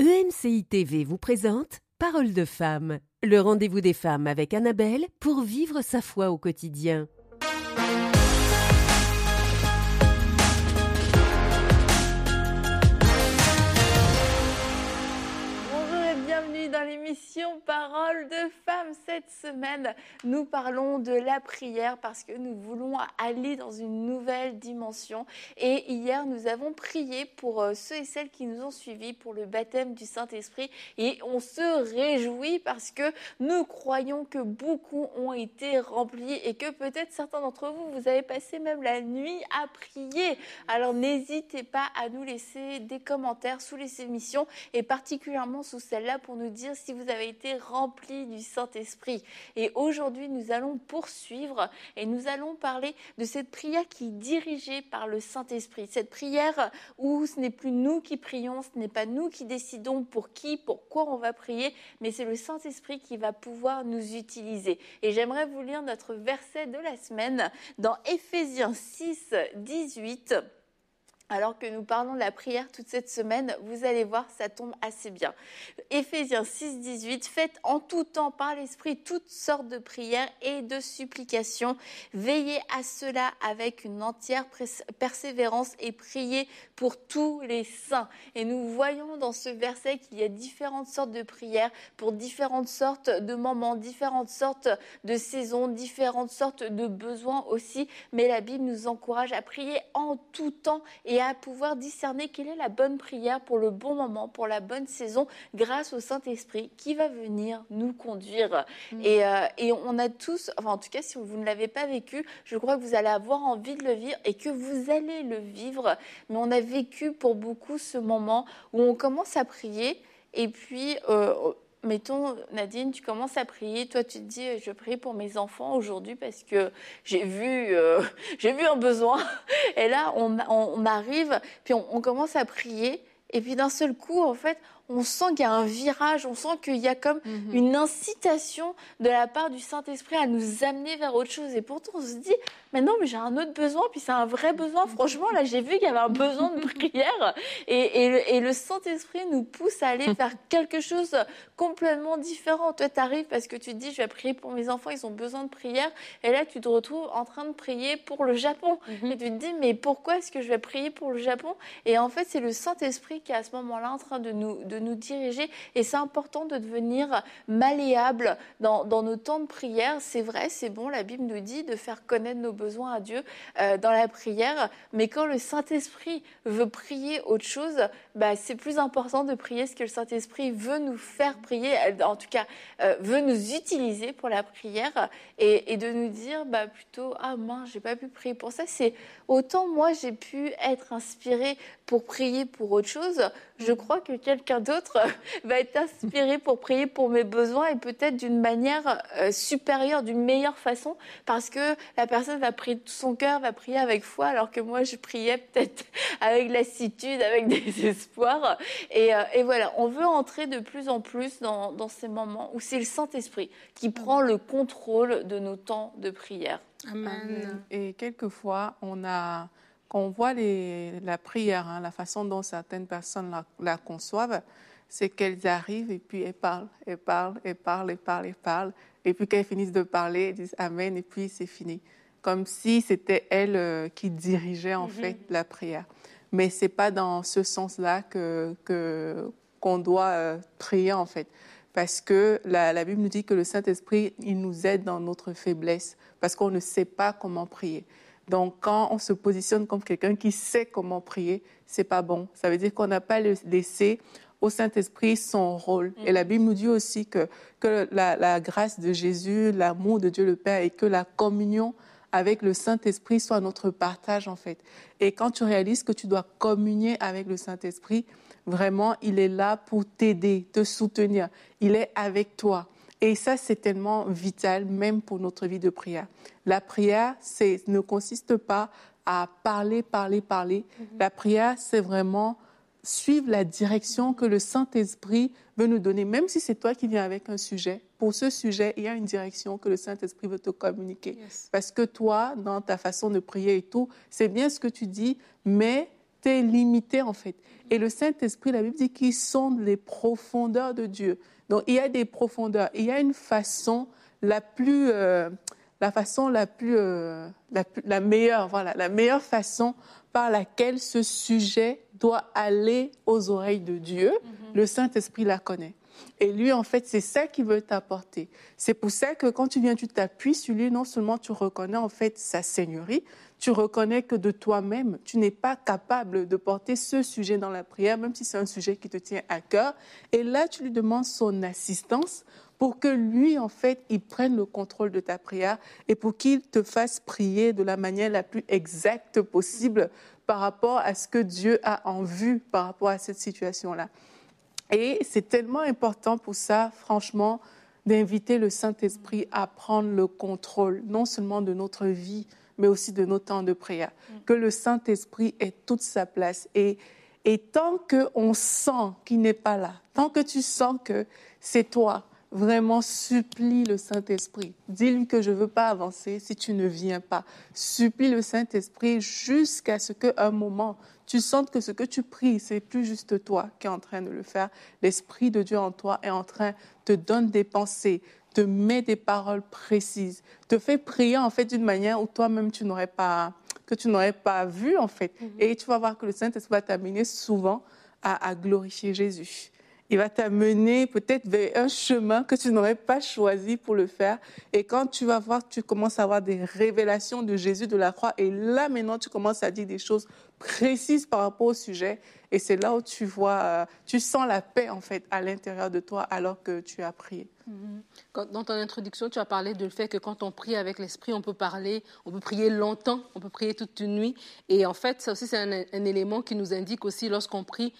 EMCI TV vous présente Parole de femme, le rendez-vous des femmes avec Annabelle pour vivre sa foi au quotidien. Dans l'émission Parole de femmes, cette semaine, nous parlons de la prière parce que nous voulons aller dans une nouvelle dimension. Et hier, nous avons prié pour ceux et celles qui nous ont suivis pour le baptême du Saint-Esprit. Et on se réjouit parce que nous croyons que beaucoup ont été remplis et que peut-être certains d'entre vous, vous avez passé même la nuit à prier. Alors n'hésitez pas à nous laisser des commentaires sous les émissions et particulièrement sous celle-là pour nous dire si vous avez été remplis du Saint-Esprit. Et aujourd'hui, nous allons poursuivre et nous allons parler de cette prière qui est dirigée par le Saint-Esprit. Cette prière où ce n'est plus nous qui prions, ce n'est pas nous qui décidons pour qui, pourquoi on va prier, mais c'est le Saint-Esprit qui va pouvoir nous utiliser. Et j'aimerais vous lire notre verset de la semaine dans Éphésiens 6, 18. Alors que nous parlons de la prière toute cette semaine, vous allez voir, ça tombe assez bien. Éphésiens 6, 18, faites en tout temps par l'Esprit toutes sortes de prières et de supplications. Veillez à cela avec une entière persévérance et priez pour tous les saints. Et nous voyons dans ce verset qu'il y a différentes sortes de prières pour différentes sortes de moments, différentes sortes de saisons, différentes sortes de besoins aussi. Mais la Bible nous encourage à prier en tout temps et à pouvoir discerner quelle est la bonne prière pour le bon moment, pour la bonne saison, grâce au Saint-Esprit qui va venir nous conduire. Et on a tous, enfin en tout cas si vous ne l'avez pas vécu, je crois que vous allez avoir envie de le vivre et que vous allez le vivre. Mais on a vécu pour beaucoup ce moment où on commence à prier et puis... mettons, Nadine, tu commences à prier. Toi, tu te dis, je prie pour mes enfants aujourd'hui parce que j'ai vu un besoin. Et là, on arrive, puis on commence à prier. Et puis d'un seul coup, en fait, on sent qu'il y a un virage, on sent qu'il y a comme une incitation de la part du Saint-Esprit à nous amener vers autre chose. Et pourtant, on se dit, mais non, mais j'ai un autre besoin, puis c'est un vrai besoin. Franchement, là, j'ai vu qu'il y avait un besoin de prière. Et le Saint-Esprit nous pousse à aller vers quelque chose complètement différent. Toi, tu arrives parce que tu te dis, je vais prier pour mes enfants, ils ont besoin de prière. Et là, tu te retrouves en train de prier pour le Japon. Et tu te dis, mais pourquoi est-ce que je vais prier pour le Japon? Et en fait, c'est le Saint-Esprit qui est à ce moment-là en train de nous diriger. Et c'est important de devenir malléable dans nos temps de prière. C'est vrai, c'est bon, la Bible nous dit de faire connaître nos besoins à Dieu dans la prière. Mais quand le Saint-Esprit veut prier autre chose, c'est plus important de prier ce que le Saint-Esprit veut nous faire prier, en tout cas veut nous utiliser pour la prière et de nous dire plutôt, ah mince, j'ai pas pu prier pour ça. C'est autant moi j'ai pu être inspirée pour prier pour autre chose, je crois que quelqu'un d'autre va être inspiré pour prier pour mes besoins et peut-être d'une manière supérieure, d'une meilleure façon, parce que la personne va prier de tout son cœur, va prier avec foi, alors que moi je priais peut-être avec lassitude, avec désespoir. Et voilà, on veut entrer de plus en plus dans ces moments où c'est le Saint-Esprit qui prend le contrôle de nos temps de prière. Amen. Et quelquefois, quand on voit la prière, la façon dont certaines personnes la conçoivent, c'est qu'elles arrivent et puis elles parlent. Et puis quand elles finissent de parler, elles disent Amen et puis c'est fini. Comme si c'était elles qui dirigeaient en fait la prière. Mais ce n'est pas dans ce sens-là qu'on doit prier en fait. Parce que la Bible nous dit que le Saint-Esprit, il nous aide dans notre faiblesse, parce qu'on ne sait pas comment prier. Donc, quand on se positionne comme quelqu'un qui sait comment prier, c'est pas bon. Ça veut dire qu'on n'a pas laissé au Saint-Esprit son rôle. Et la Bible nous dit aussi que la grâce de Jésus, l'amour de Dieu le Père et que la communion avec le Saint-Esprit soit notre partage, en fait. Et quand tu réalises que tu dois communier avec le Saint-Esprit, vraiment, il est là pour t'aider, te soutenir. Il est avec toi. Et ça, c'est tellement vital, même pour notre vie de prière. La prière, ne consiste pas à parler. La prière, c'est vraiment suivre la direction que le Saint-Esprit veut nous donner. Même si c'est toi qui viens avec un sujet, pour ce sujet, il y a une direction que le Saint-Esprit veut te communiquer. Yes. Parce que toi, dans ta façon de prier et tout, c'est bien ce que tu dis, mais t'es limité, en fait. Et le Saint-Esprit, la Bible dit qu'il sonde les profondeurs de Dieu. Donc, il y a des profondeurs. Il y a une façon la meilleure façon par laquelle ce sujet doit aller aux oreilles de Dieu. Le Saint-Esprit la connaît. Et lui, en fait, c'est ça qu'il veut t'apporter. C'est pour ça que quand tu viens, tu t'appuies sur lui, non seulement tu reconnais en fait sa seigneurie, tu reconnais que de toi-même, tu n'es pas capable de porter ce sujet dans la prière, même si c'est un sujet qui te tient à cœur. Et là, tu lui demandes son assistance pour que lui, en fait, il prenne le contrôle de ta prière et pour qu'il te fasse prier de la manière la plus exacte possible par rapport à ce que Dieu a en vue par rapport à cette situation-là. Et c'est tellement important pour ça, franchement, d'inviter le Saint-Esprit à prendre le contrôle, non seulement de notre vie, mais aussi de nos temps de prière. Que le Saint-Esprit ait toute sa place. Et tant qu'on sent qu'il n'est pas là, tant que tu sens que c'est toi, vraiment supplie le Saint-Esprit. Dis-lui que je ne veux pas avancer si tu ne viens pas. Supplie le Saint-Esprit jusqu'à ce qu'à un moment, tu sentes que ce que tu pries, c'est plus juste toi qui es en train de le faire. L'Esprit de Dieu en toi est en train, te donne des pensées, te met des paroles précises, te fait prier en fait d'une manière où toi-même tu n'aurais pas vu en fait. Et tu vas voir que le Saint-Esprit va t'amener souvent à glorifier Jésus. Il va t'amener peut-être vers un chemin que tu n'aurais pas choisi pour le faire. Et quand tu vas voir, tu commences à avoir des révélations de Jésus de la croix. Et là, maintenant, tu commences à dire des choses précises par rapport au sujet. Et c'est là où tu vois, tu sens la paix, en fait, à l'intérieur de toi alors que tu as prié. Dans ton introduction, tu as parlé du fait que quand on prie avec l'Esprit, on peut parler, on peut prier longtemps, on peut prier toute une nuit. Et en fait, ça aussi, c'est un élément qui nous indique aussi lorsqu'on prie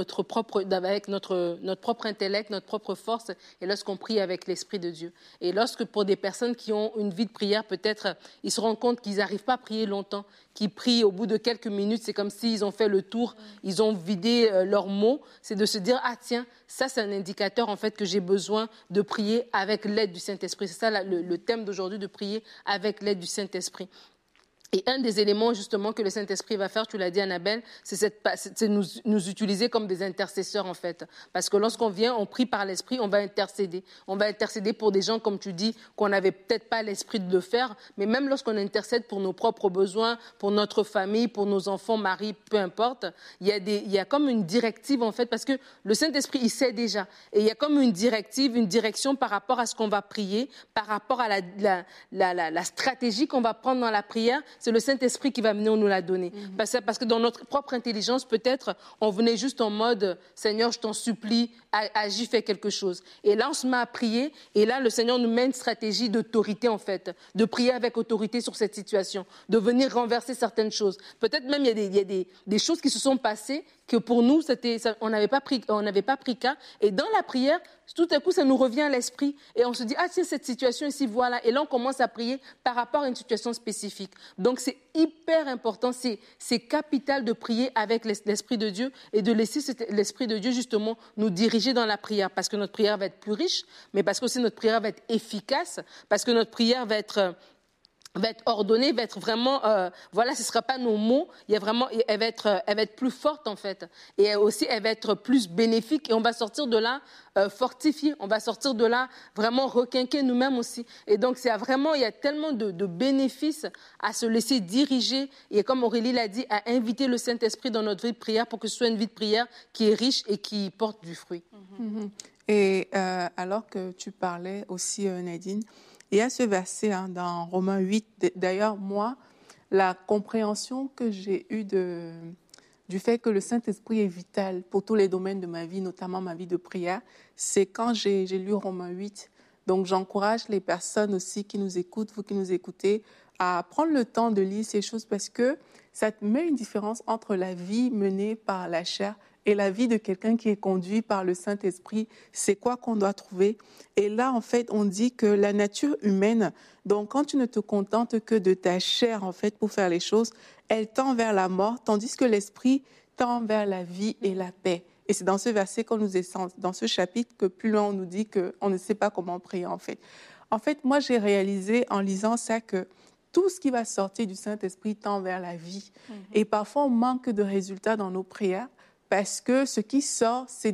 avec notre propre intellect, notre propre force, et lorsqu'on prie avec l'Esprit de Dieu. Et lorsque pour des personnes qui ont une vie de prière, peut-être, ils se rendent compte qu'ils n'arrivent pas à prier longtemps, qu'ils prient au bout de quelques minutes, c'est comme s'ils ont fait le tour, ils ont vidé leurs mots. C'est de se dire, ah tiens, ça c'est un indicateur en fait que j'ai besoin de prier avec l'aide du Saint-Esprit. C'est ça le thème d'aujourd'hui, de prier avec l'aide du Saint-Esprit. Et un des éléments justement que le Saint-Esprit va faire, tu l'as dit Annabelle, c'est nous utiliser comme des intercesseurs en fait. Parce que lorsqu'on vient, on prie par l'Esprit, on va intercéder. On va intercéder pour des gens, comme tu dis, qu'on n'avait peut-être pas l'esprit de le faire. Mais même lorsqu'on intercède pour nos propres besoins, pour notre famille, pour nos enfants, mari, peu importe, il y a comme une directive en fait. Parce que le Saint-Esprit, il sait déjà. Et il y a comme une directive, une direction par rapport à ce qu'on va prier, par rapport à la stratégie qu'on va prendre dans la prière. C'est le Saint-Esprit qui va venir nous la donner. Parce que dans notre propre intelligence, peut-être, on venait juste en mode « Seigneur, je t'en supplie, agis, fais quelque chose ». Et là, on se met à prier. Et là, le Seigneur nous met une stratégie d'autorité, en fait, de prier avec autorité sur cette situation, de venir renverser certaines choses. Peut-être même, il y a des choses qui se sont passées que pour nous, on n'avait pas pris cas. Et dans la prière, tout à coup, ça nous revient à l'esprit. Et on se dit, ah tiens, cette situation ici, voilà. Et là, on commence à prier par rapport à une situation spécifique. Donc, c'est hyper important, c'est capital de prier avec l'Esprit de Dieu et de laisser l'Esprit de Dieu, justement, nous diriger dans la prière. Parce que notre prière va être plus riche, mais parce que aussi notre prière va être efficace, parce que notre prière va être ordonnée, va être vraiment, ce ne sera pas nos mots, elle va être plus forte en fait. Et aussi, elle va être plus bénéfique et on va sortir de là fortifié, on va sortir de là vraiment requinqué nous-mêmes aussi. Et donc, il y a tellement de bénéfices à se laisser diriger et comme Aurélie l'a dit, à inviter le Saint-Esprit dans notre vie de prière pour que ce soit une vie de prière qui est riche et qui porte du fruit. Et alors que tu parlais aussi, Nadine, il y a ce verset dans Romains 8. D'ailleurs, moi, la compréhension que j'ai eue du fait que le Saint-Esprit est vital pour tous les domaines de ma vie, notamment ma vie de prière, c'est quand j'ai lu Romains 8. Donc, j'encourage les personnes aussi qui nous écoutent, vous qui nous écoutez, à prendre le temps de lire ces choses parce que ça met une différence entre la vie menée par la chair et la vie de quelqu'un qui est conduit par le Saint-Esprit. C'est quoi qu'on doit trouver? Et là, en fait, on dit que la nature humaine, donc quand tu ne te contentes que de ta chair, en fait, pour faire les choses, elle tend vers la mort, tandis que l'Esprit tend vers la vie et la paix. Et c'est dans ce verset qu'on nous est, dans ce chapitre, que plus loin on nous dit qu'on ne sait pas comment prier, en fait. En fait, moi, j'ai réalisé en lisant ça que tout ce qui va sortir du Saint-Esprit tend vers la vie. Et parfois, on manque de résultats dans nos prières parce que ce qui sort, c'est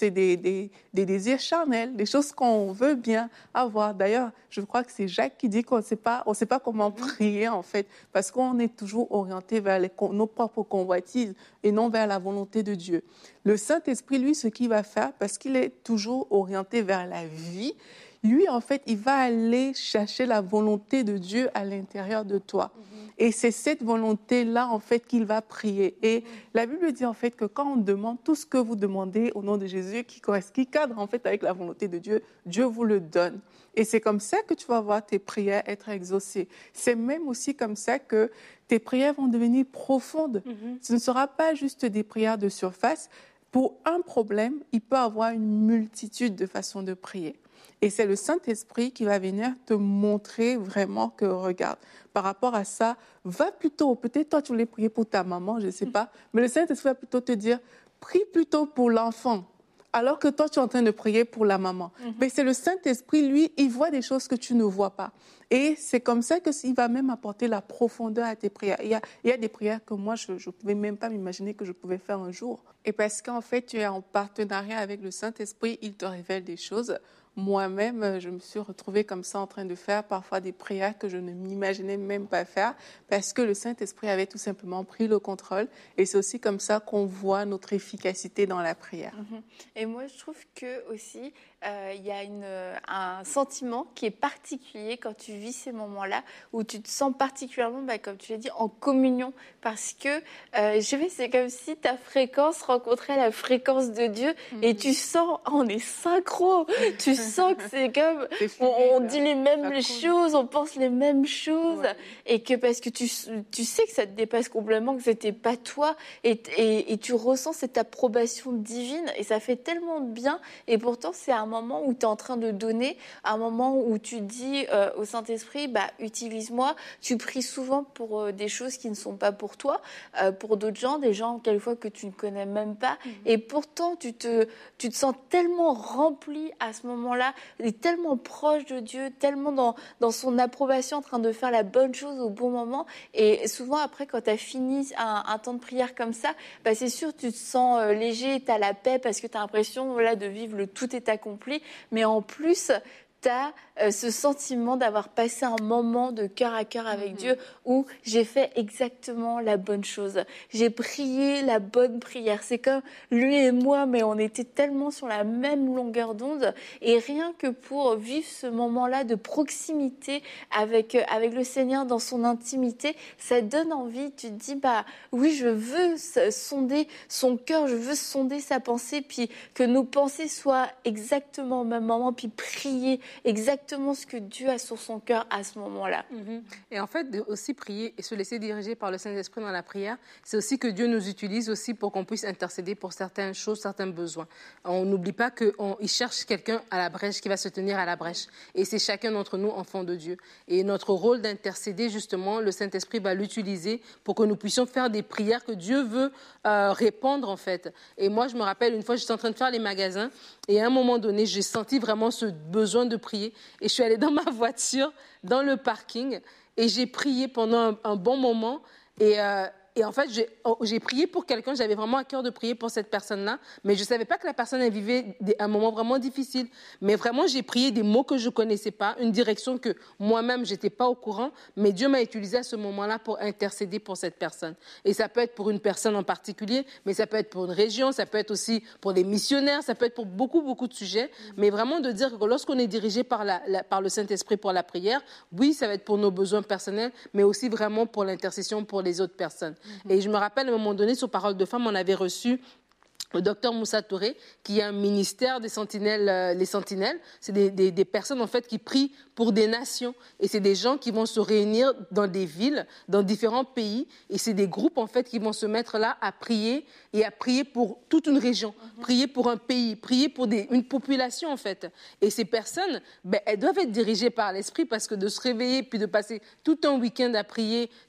des désirs charnels, des choses qu'on veut bien avoir. D'ailleurs, je crois que c'est Jacques qui dit qu'on ne sait pas comment prier, en fait, parce qu'on est toujours orienté vers nos propres convoitises et non vers la volonté de Dieu. Le Saint-Esprit, lui, ce qu'il va faire, parce qu'il est toujours orienté vers la vie, lui, en fait, il va aller chercher la volonté de Dieu à l'intérieur de toi. Et c'est cette volonté-là, en fait, qu'il va prier. Et la Bible dit, en fait, que quand on demande tout ce que vous demandez au nom de Jésus, qui cadre, en fait, avec la volonté de Dieu, Dieu vous le donne. Et c'est comme ça que tu vas voir tes prières être exaucées. C'est même aussi comme ça que tes prières vont devenir profondes. Ce ne sera pas juste des prières de surface. Pour un problème, il peut y avoir une multitude de façons de prier. Et c'est le Saint-Esprit qui va venir te montrer vraiment que, regarde, par rapport à ça, va plutôt, peut-être toi tu voulais prier pour ta maman, je ne sais pas, mais le Saint-Esprit va plutôt te dire, prie plutôt pour l'enfant, alors que toi tu es en train de prier pour la maman. Mais c'est le Saint-Esprit, lui, il voit des choses que tu ne vois pas. Et c'est comme ça qu'il va même apporter la profondeur à tes prières. Il y a des prières que moi, je ne pouvais même pas m'imaginer que je pouvais faire un jour. Et parce qu'en fait, tu es en partenariat avec le Saint-Esprit, il te révèle des choses. Moi-même, je me suis retrouvée comme ça en train de faire parfois des prières que je ne m'imaginais même pas faire parce que le Saint-Esprit avait tout simplement pris le contrôle. Et c'est aussi comme ça qu'on voit notre efficacité dans la prière. Et moi, je trouve que aussi, il y a un sentiment qui est particulier quand tu vis ces moments-là où tu te sens particulièrement, comme tu l'as dit, en communion parce que c'est comme si ta fréquence rencontrait la fréquence de Dieu et tu sens, on est synchro, tu sens que c'est comme, on dit les mêmes choses, on pense les mêmes choses et que parce que tu sais que ça te dépasse complètement, que c'était pas toi et tu ressens cette approbation divine et ça fait tellement de bien et pourtant c'est un moment où tu es en train de donner, un moment où tu dis au Saint-Esprit, utilise-moi. Tu pries souvent pour des choses qui ne sont pas pour toi, pour d'autres gens, des gens quelquefois que tu ne connais même pas. Et pourtant, tu te sens tellement rempli à ce moment-là, et tellement proche de Dieu, tellement dans son approbation, en train de faire la bonne chose au bon moment. Et souvent, après, quand tu as fini un temps de prière comme ça, c'est sûr, tu te sens léger, tu as la paix parce que tu as l'impression de vivre le tout est accompli. Mais en plus, tu as ce sentiment d'avoir passé un moment de cœur à cœur avec Dieu où j'ai fait exactement la bonne chose. J'ai prié la bonne prière. C'est comme lui et moi, mais on était tellement sur la même longueur d'onde. Et rien que pour vivre ce moment-là de proximité avec le Seigneur dans son intimité, ça donne envie. Tu te dis, oui, je veux sonder son cœur, je veux sonder sa pensée, puis que nos pensées soient exactement au même moment, puis prier exactement ce que Dieu a sur son cœur à ce moment-là. Et en fait, aussi prier et se laisser diriger par le Saint-Esprit dans la prière, c'est aussi que Dieu nous utilise aussi pour qu'on puisse intercéder pour certaines choses, certains besoins. On n'oublie pas qu'il cherche quelqu'un à la brèche, qui va se tenir à la brèche. Et c'est chacun d'entre nous, enfants de Dieu. Et notre rôle d'intercéder, justement, le Saint-Esprit va l'utiliser pour que nous puissions faire des prières que Dieu veut répondre, en fait. Et moi, je me rappelle, une fois, j'étais en train de faire les magasins et à un moment donné, j'ai senti vraiment ce besoin de prier. Et je suis allée dans ma voiture, dans le parking, et j'ai prié pendant un bon moment. Et en fait, j'ai prié pour quelqu'un, j'avais vraiment à cœur de prier pour cette personne-là, mais je ne savais pas que la personne elle vivait un moment vraiment difficile. Mais vraiment, j'ai prié des mots que je ne connaissais pas, une direction que moi-même, je n'étais pas au courant, mais Dieu m'a utilisé à ce moment-là pour intercéder pour cette personne. Et ça peut être pour une personne en particulier, mais ça peut être pour une région, ça peut être aussi pour des missionnaires, ça peut être pour beaucoup, beaucoup de sujets. Mais vraiment de dire que lorsqu'on est dirigé par le Saint-Esprit pour la prière, oui, ça va être pour nos besoins personnels, mais aussi vraiment pour l'intercession pour les autres personnes. Et je me rappelle, à un moment donné, sur Parole de Femme, on avait reçu le docteur Moussa Touré, qui a un ministère des sentinelles, les sentinelles. C'est des personnes, en fait, qui prient pour des nations. Et c'est des gens qui vont se réunir dans des villes, dans différents pays. Et c'est des groupes, en fait, qui vont se mettre là à prier et à prier pour toute une région, prier pour un pays, prier pour une population, en fait. Et ces personnes, elles doivent être dirigées par l'Esprit parce que de se réveiller puis de passer tout un week-end à prier,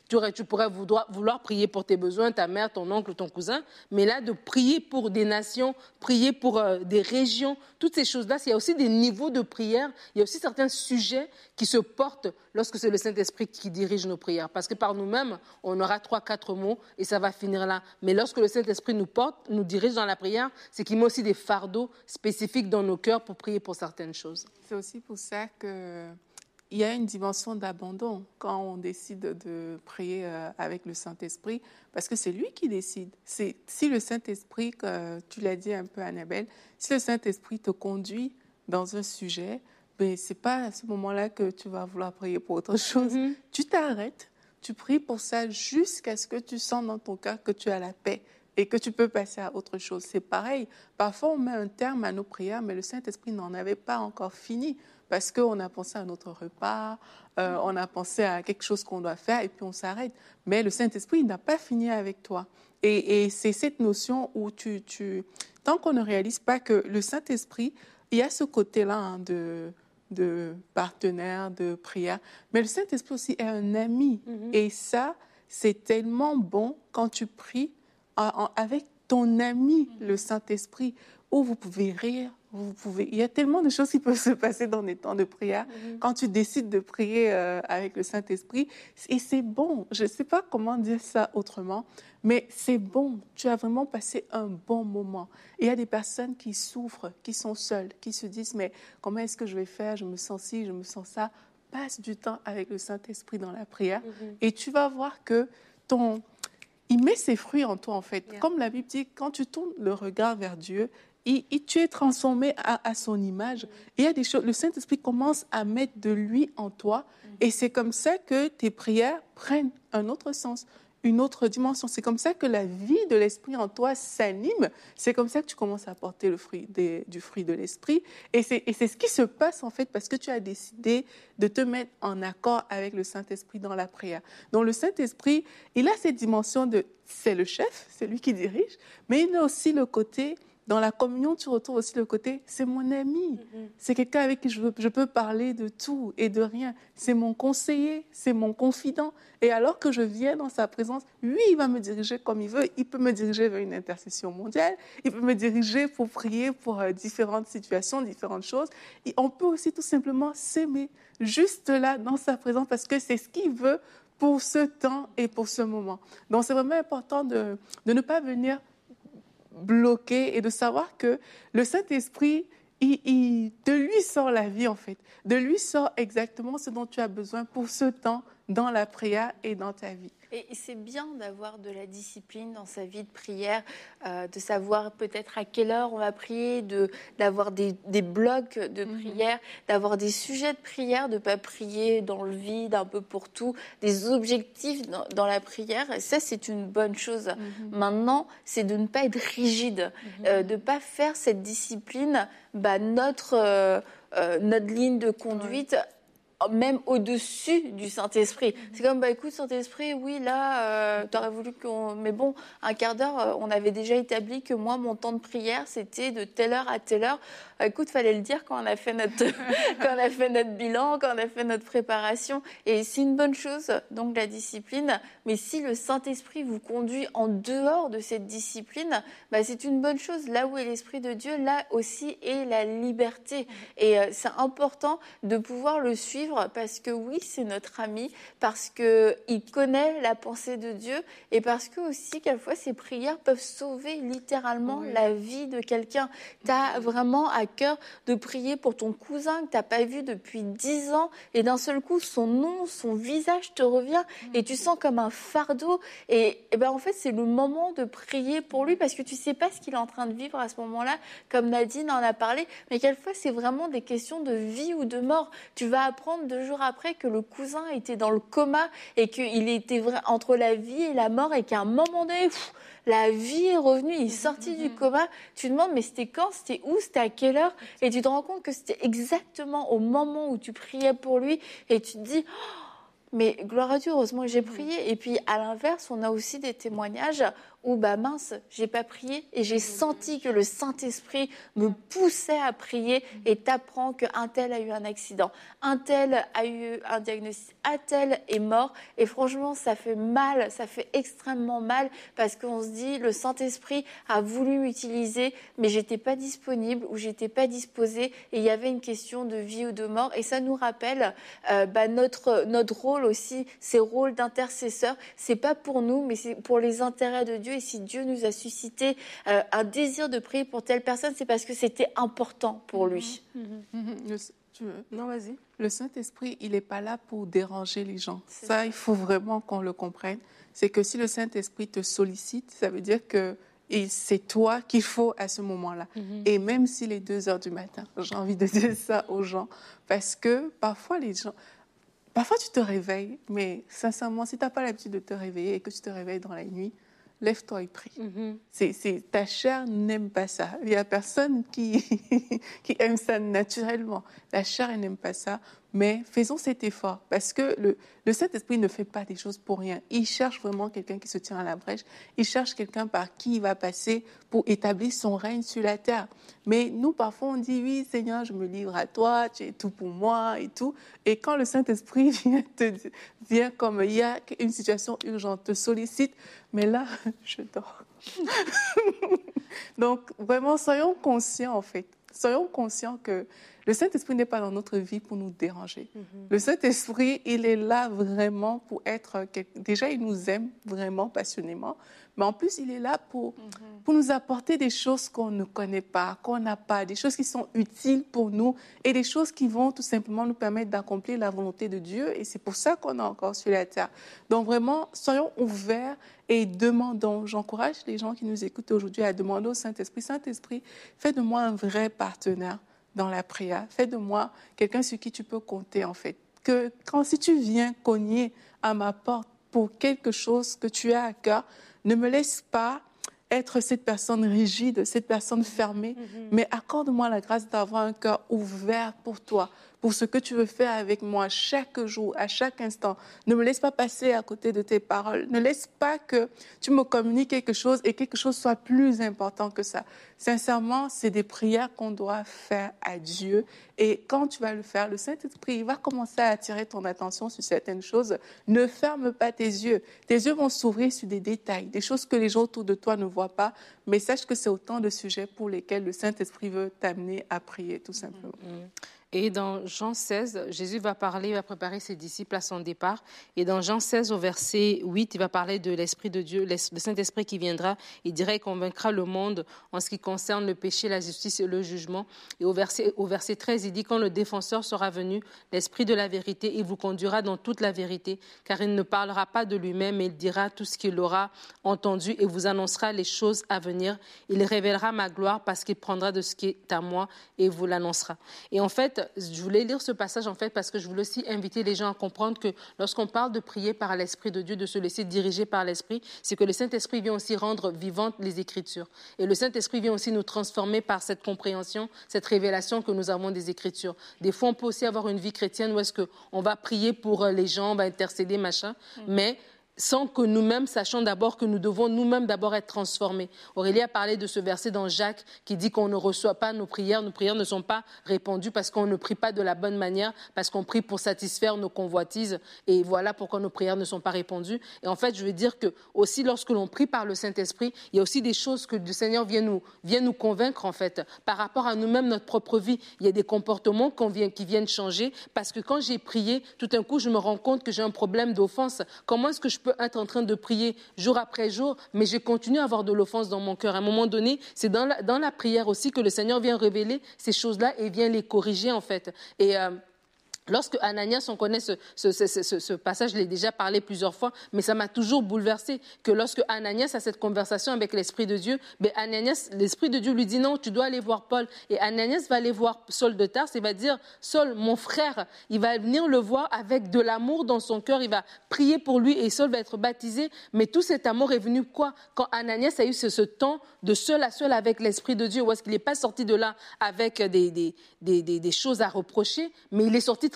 Tu pourrais vouloir prier pour tes besoins, ta mère, ton oncle, ton cousin, mais là, de prier pour des nations, prier pour des régions, toutes ces choses-là, il y a aussi des niveaux de prière, il y a aussi certains sujets qui se portent lorsque c'est le Saint-Esprit qui dirige nos prières. Parce que par nous-mêmes, on aura 3-4 mots et ça va finir là. Mais lorsque le Saint-Esprit nous dirige dans la prière, c'est qu'il met aussi des fardeaux spécifiques dans nos cœurs pour prier pour certaines choses. C'est aussi pour ça qu'il y a une dimension d'abandon quand on décide de prier avec le Saint-Esprit, parce que c'est lui qui décide. Si le Saint-Esprit, tu l'as dit un peu, Annabelle, si le Saint-Esprit te conduit dans un sujet, ben, ce n'est pas à ce moment-là que tu vas vouloir prier pour autre chose. Mm-hmm. Tu t'arrêtes, tu pries pour ça jusqu'à ce que tu sens dans ton cœur que tu as la paix et que tu peux passer à autre chose. C'est pareil. Parfois, on met un terme à nos prières, mais le Saint-Esprit n'en avait pas encore fini parce qu'on a pensé à notre repas, on a pensé à quelque chose qu'on doit faire et puis on s'arrête. Mais le Saint-Esprit n'a pas fini avec toi. Et c'est cette notion où tant qu'on ne réalise pas que le Saint-Esprit, il y a ce côté-là hein, de partenaire, de prière, mais le Saint-Esprit aussi est un ami. Mm-hmm. Et ça, c'est tellement bon quand tu pries avec ton ami, le Saint-Esprit, où vous pouvez rire, il y a tellement de choses qui peuvent se passer dans les temps de prière quand tu décides de prier avec le Saint-Esprit. Et c'est bon, je ne sais pas comment dire ça autrement, mais c'est bon. Tu as vraiment passé un bon moment. Et il y a des personnes qui souffrent, qui sont seules, qui se disent, mais comment est-ce que je vais faire? Je me sens ci, je me sens ça. Passe du temps avec le Saint-Esprit dans la prière et tu vas voir que il met ses fruits en toi, en fait. Yeah. Comme la Bible dit, quand tu tournes le regard vers Dieu, tu es transformé à son image. Et il y a des choses, le Saint-Esprit commence à mettre de lui en toi. Et c'est comme ça que tes prières prennent un autre sens, une autre dimension. C'est comme ça que la vie de l'Esprit en toi s'anime. C'est comme ça que tu commences à porter du fruit de l'Esprit. Et c'est ce qui se passe, en fait, parce que tu as décidé de te mettre en accord avec le Saint-Esprit dans la prière. Donc, le Saint-Esprit, il a cette dimension c'est le chef, c'est lui qui dirige, mais il a aussi le côté... Dans la communion, tu retrouves aussi le côté, c'est mon ami, c'est quelqu'un avec qui je peux parler de tout et de rien. C'est mon conseiller, c'est mon confident. Et alors que je viens dans sa présence, lui, il va me diriger comme il veut. Il peut me diriger vers une intercession mondiale, il peut me diriger pour prier pour différentes situations, différentes choses. Et on peut aussi tout simplement s'aimer juste là, dans sa présence, parce que c'est ce qu'il veut pour ce temps et pour ce moment. Donc, c'est vraiment important de ne pas venir bloqué et de savoir que le Saint-Esprit, de lui sort la vie en fait. De lui sort exactement ce dont tu as besoin pour ce temps dans la prière et dans ta vie. Et c'est bien d'avoir de la discipline dans sa vie de prière, de savoir peut-être à quelle heure on va prier, d'avoir des blocs de prière, d'avoir des sujets de prière, de ne pas prier dans le vide, un peu pour tout, des objectifs dans la prière. Et ça, c'est une bonne chose. Maintenant, c'est de ne pas être rigide, de ne pas faire cette discipline notre ligne de conduite. Même au-dessus du Saint-Esprit. C'est comme, écoute, Saint-Esprit, oui, là, t'aurais voulu qu'on... Mais bon, un quart d'heure, on avait déjà établi que moi, mon temps de prière, c'était de telle heure à telle heure. Écoute, fallait le dire quand on a fait notre bilan, quand on a fait notre préparation. Et c'est une bonne chose, donc, la discipline. Mais si le Saint-Esprit vous conduit en dehors de cette discipline, c'est une bonne chose. Là où est l'Esprit de Dieu, là aussi est la liberté. Et c'est important de pouvoir le suivre parce que oui, c'est notre ami, parce qu'il connaît la pensée de Dieu et parce que aussi, quelquefois, ses prières peuvent sauver littéralement la vie de quelqu'un. Tu as vraiment à cœur de prier pour ton cousin que tu n'as pas vu depuis 10 ans et d'un seul coup, son nom, son visage te revient et tu sens comme un fardeau. Et en fait, c'est le moment de prier pour lui parce que tu ne sais pas ce qu'il est en train de vivre à ce moment-là, comme Nadine en a parlé. Mais quelquefois, c'est vraiment des questions de vie ou de mort. Tu vas apprendre 2 jours après que le cousin était dans le coma et qu'il était entre la vie et la mort et qu'à un moment donné, la vie est revenue, il est sorti du coma. Tu te demandes, mais c'était quand, c'était où, c'était à quelle heure? Et tu te rends compte que c'était exactement au moment où tu priais pour lui et tu te dis... mais gloire à Dieu, heureusement que j'ai prié. Et puis, à l'inverse, on a aussi des témoignages où mince, j'ai pas prié et j'ai senti que le Saint-Esprit me poussait à prier et t'apprends qu'un tel a eu un accident, un tel a eu un diagnostic, un tel est mort et franchement ça fait mal, ça fait extrêmement mal parce qu'on se dit le Saint-Esprit a voulu m'utiliser mais j'étais pas disponible ou j'étais pas disposée et il y avait une question de vie ou de mort et ça nous rappelle notre rôle aussi, ces rôles d'intercesseur, c'est pas pour nous mais c'est pour les intérêts de Dieu et si Dieu nous a suscité un désir de prier pour telle personne, c'est parce que c'était important pour lui. Non, vas-y. Le Saint-Esprit, il n'est pas là pour déranger les gens. Ça, il faut vraiment qu'on le comprenne. C'est que si le Saint-Esprit te sollicite, ça veut dire que c'est toi qu'il faut à ce moment-là. Et même s'il est 2 heures du matin, j'ai envie de dire ça aux gens, parce que parfois les gens... Parfois, tu te réveilles, mais sincèrement, si tu n'as pas l'habitude de te réveiller et que tu te réveilles dans la nuit, lève-toi et prie. Ta chair n'aime pas ça. Il n'y a personne qui aime ça naturellement. La chair, elle n'aime pas ça. Mais faisons cet effort parce que le Saint-Esprit ne fait pas des choses pour rien. Il cherche vraiment quelqu'un qui se tient à la brèche. Il cherche quelqu'un par qui il va passer pour établir son règne sur la terre. Mais nous, parfois, on dit, oui, Seigneur, je me livre à toi, tu es tout pour moi et tout. Et quand le Saint-Esprit vient comme il y a une situation urgente, te sollicite, mais là, je dors. Donc, vraiment, soyons conscients, en fait. Soyons conscients que le Saint-Esprit n'est pas dans notre vie pour nous déranger. Le Saint-Esprit, il est là vraiment pour être... Déjà, il nous aime vraiment passionnément, mais en plus, il est là pour nous apporter des choses qu'on ne connaît pas, qu'on n'a pas, des choses qui sont utiles pour nous et des choses qui vont tout simplement nous permettre d'accomplir la volonté de Dieu. Et c'est pour ça qu'on est encore sur la terre. Donc vraiment, soyons ouverts et demandons. J'encourage les gens qui nous écoutent aujourd'hui à demander au Saint-Esprit, Saint-Esprit, fais de moi un vrai partenaire dans la prière. Fais de moi quelqu'un sur qui tu peux compter, en fait. Que si tu viens cogner à ma porte pour quelque chose que tu as à cœur, ne me laisse pas être cette personne rigide, cette personne fermée, mais accorde-moi la grâce d'avoir un cœur ouvert pour toi, pour ce que tu veux faire avec moi chaque jour, à chaque instant. Ne me laisse pas passer à côté de tes paroles. Ne laisse pas que tu me communiques quelque chose et quelque chose soit plus important que ça. Sincèrement, c'est des prières qu'on doit faire à Dieu. Et quand tu vas le faire, le Saint-Esprit, il va commencer à attirer ton attention sur certaines choses. Ne ferme pas tes yeux. Tes yeux vont s'ouvrir sur des détails, des choses que les gens autour de toi ne voient pas. Mais sache que c'est autant de sujets pour lesquels le Saint-Esprit veut t'amener à prier, tout simplement. Et dans Jean 16, Jésus va préparer ses disciples à son départ. Et dans Jean 16, au verset 8, il va parler de l'Esprit de Dieu, le Saint-Esprit qui viendra. Il dira, il convaincra le monde en ce qui concerne le péché, la justice et le jugement. Et au verset 13, il dit, quand le défenseur sera venu, l'Esprit de la vérité, il vous conduira dans toute la vérité, car il ne parlera pas de lui-même, mais il dira tout ce qu'il aura entendu et vous annoncera les choses à venir. Il révélera ma gloire parce qu'il prendra de ce qui est à moi et vous l'annoncera. Et en fait, je voulais lire ce passage en fait parce que je voulais aussi inviter les gens à comprendre que lorsqu'on parle de prier par l'Esprit de Dieu, de se laisser diriger par l'Esprit, c'est que le Saint-Esprit vient aussi rendre vivantes les Écritures. Et le Saint-Esprit vient aussi nous transformer par cette compréhension, cette révélation que nous avons des Écritures. Des fois, on peut aussi avoir une vie chrétienne où est-ce qu'on va prier pour les gens, on va intercéder, machin, mais sans que nous-mêmes sachions d'abord que nous devons nous-mêmes d'abord être transformés. Aurélie a parlé de ce verset dans Jacques qui dit qu'on ne reçoit pas nos prières ne sont pas répondues parce qu'on ne prie pas de la bonne manière, parce qu'on prie pour satisfaire nos convoitises et voilà pourquoi nos prières ne sont pas répondues. Et en fait, je veux dire que aussi lorsque l'on prie par le Saint-Esprit, il y a aussi des choses que le Seigneur vient nous convaincre en fait par rapport à nous-mêmes, notre propre vie. Il y a des comportements qui viennent changer parce que quand j'ai prié, tout d'un coup, je me rends compte que j'ai un problème d'offense. Comment est-ce que je peux être en train de prier jour après jour, mais je continue à avoir de l'offense dans mon cœur. À un moment donné, c'est dans la prière aussi que le Seigneur vient révéler ces choses-là et vient les corriger en fait. Et lorsque Ananias, on connaît ce passage, je l'ai déjà parlé plusieurs fois, mais ça m'a toujours bouleversée, que lorsque Ananias a cette conversation avec l'Esprit de Dieu, l'Esprit de Dieu lui dit non, tu dois aller voir Paul. Et Ananias va aller voir Saul de Tarse et va dire, Saul, mon frère, il va venir le voir avec de l'amour dans son cœur, il va prier pour lui et Saul va être baptisé. Mais tout cet amour est venu quoi? Quand Ananias a eu ce temps de seul à seul avec l'Esprit de Dieu, où est-ce qu'il n'est pas sorti de là avec des choses à reprocher, mais il est sorti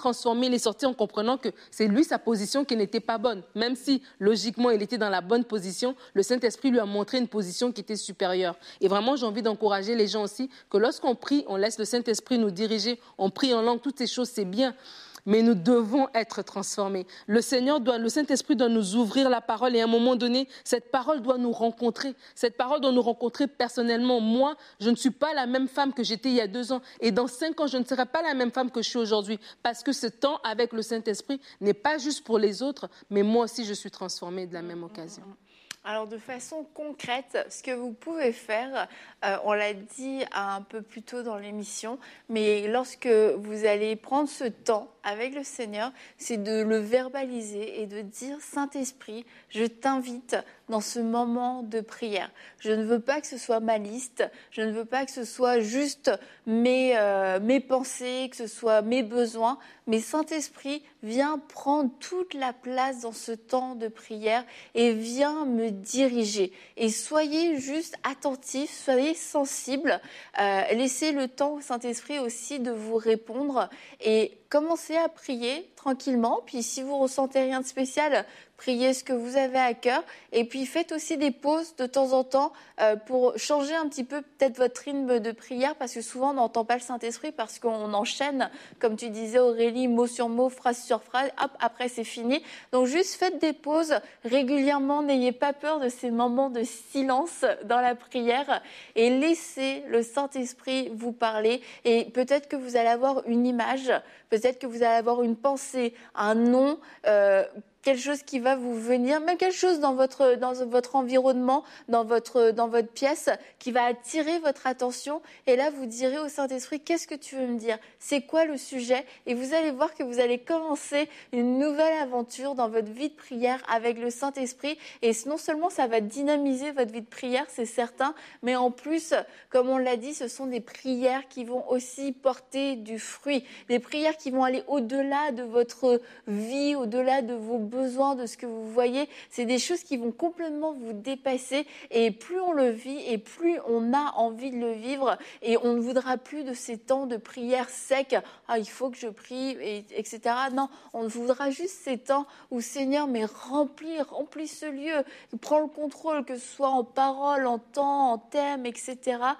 transformé, il est sorti en comprenant que c'est lui, sa position qui n'était pas bonne. Même si, logiquement, il était dans la bonne position, le Saint-Esprit lui a montré une position qui était supérieure. Et vraiment, j'ai envie d'encourager les gens aussi que lorsqu'on prie, on laisse le Saint-Esprit nous diriger, on prie en langue, toutes ces choses, c'est bien. Mais nous devons être transformés. Le Saint-Esprit doit nous ouvrir la parole et à un moment donné, cette parole doit nous rencontrer. Cette parole doit nous rencontrer personnellement. Moi, je ne suis pas la même femme que j'étais il y a 2 ans. Et dans 5 ans, je ne serai pas la même femme que je suis aujourd'hui. Parce que ce temps avec le Saint-Esprit n'est pas juste pour les autres, mais moi aussi, je suis transformée de la même occasion. Alors, de façon concrète, ce que vous pouvez faire, on l'a dit un peu plus tôt dans l'émission, mais lorsque vous allez prendre ce temps avec le Seigneur, c'est de le verbaliser et de dire « Saint-Esprit, je t'invite dans ce moment de prière. Je ne veux pas que ce soit ma liste, je ne veux pas que ce soit juste mes pensées, que ce soit mes besoins, mais Saint-Esprit, viens prendre toute la place dans ce temps de prière et viens me diriger. Et soyez juste attentifs, soyez sensibles, laissez le temps au Saint-Esprit aussi de vous répondre et commencez à prier tranquillement. Puis si vous ressentez rien de spécial, priez ce que vous avez à cœur et puis faites aussi des pauses de temps en temps pour changer un petit peu peut-être votre rythme de prière parce que souvent on n'entend pas le Saint-Esprit parce qu'on enchaîne, comme tu disais Aurélie, mot sur mot, phrase sur phrase, hop, après c'est fini. Donc juste faites des pauses régulièrement, n'ayez pas peur de ces moments de silence dans la prière et laissez le Saint-Esprit vous parler et peut-être que vous allez avoir une image, peut-être que vous allez avoir une pensée, un nom, quelque chose qui va vous venir, même quelque chose dans votre environnement, dans votre pièce, qui va attirer votre attention. Et là, vous direz au Saint-Esprit, qu'est-ce que tu veux me dire? C'est quoi le sujet? Et vous allez voir que vous allez commencer une nouvelle aventure dans votre vie de prière avec le Saint-Esprit. Et non seulement ça va dynamiser votre vie de prière, c'est certain, mais en plus, comme on l'a dit, ce sont des prières qui vont aussi porter du fruit. Des prières qui vont aller au-delà de votre vie, au-delà de vos besoin de ce que vous voyez, c'est des choses qui vont complètement vous dépasser et plus on le vit et plus on a envie de le vivre et on ne voudra plus de ces temps de prière secs, il faut que je prie, etc. Non, on voudra juste ces temps où Seigneur, mais remplis ce lieu, prends le contrôle, que ce soit en parole, en temps, en thème, etc.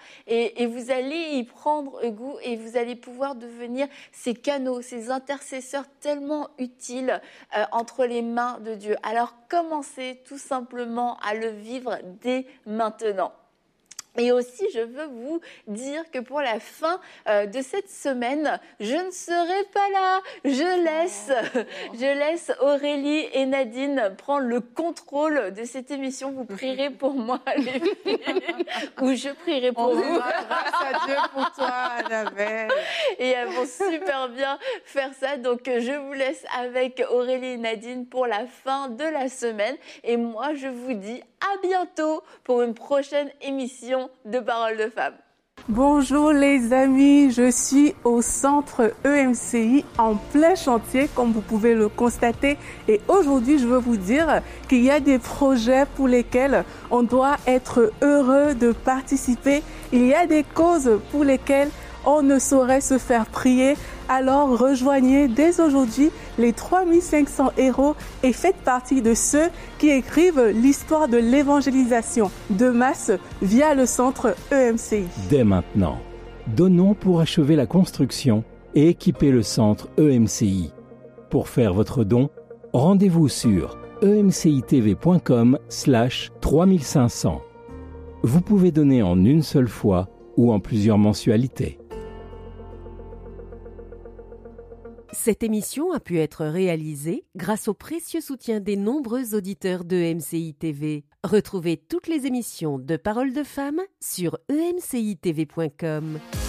Et vous allez y prendre goût et vous allez pouvoir devenir ces canaux, ces intercesseurs tellement utiles entre les mains de Dieu. Alors commencez tout simplement à le vivre dès maintenant. Et aussi, je veux vous dire que pour la fin de cette semaine, je ne serai pas là. Je laisse Aurélie et Nadine prendre le contrôle de cette émission. Vous prierez pour moi, les filles, ou je prierai pour vous. Grâce à Dieu pour toi, Annabelle. Et elles vont super bien faire ça. Donc, je vous laisse avec Aurélie et Nadine pour la fin de la semaine. Et moi, je vous dis à bientôt pour une prochaine émission de Paroles de Femmes. Bonjour les amis, je suis au centre EMCI en plein chantier comme vous pouvez le constater et aujourd'hui je veux vous dire qu'il y a des projets pour lesquels on doit être heureux de participer. Il y a des causes pour lesquelles on ne saurait se faire prier. Alors rejoignez dès aujourd'hui les 3500 héros et faites partie de ceux qui écrivent l'histoire de l'évangélisation de masse via le centre EMCI. Dès maintenant, donnons pour achever la construction et équiper le centre EMCI. Pour faire votre don, rendez-vous sur emcitv.com/3500. Vous pouvez donner en une seule fois ou en plusieurs mensualités. Cette émission a pu être réalisée grâce au précieux soutien des nombreux auditeurs de MCI TV. Retrouvez toutes les émissions de Paroles de Femmes sur emcitv.com.